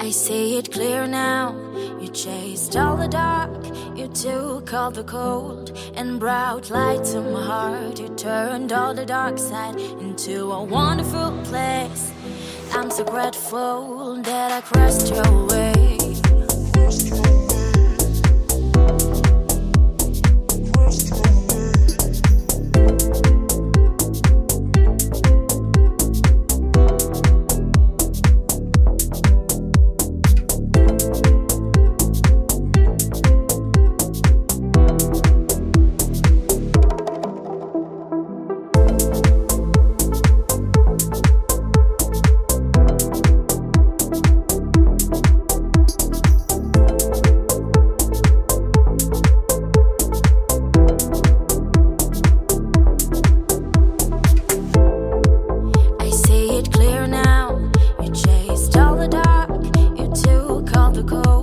I see it clear now. You chased all the dark, you took all the cold and brought light to my heart. You turned all the dark side into a wonderful place. I'm so grateful that I crossed your way. All the dark, you took all the cold.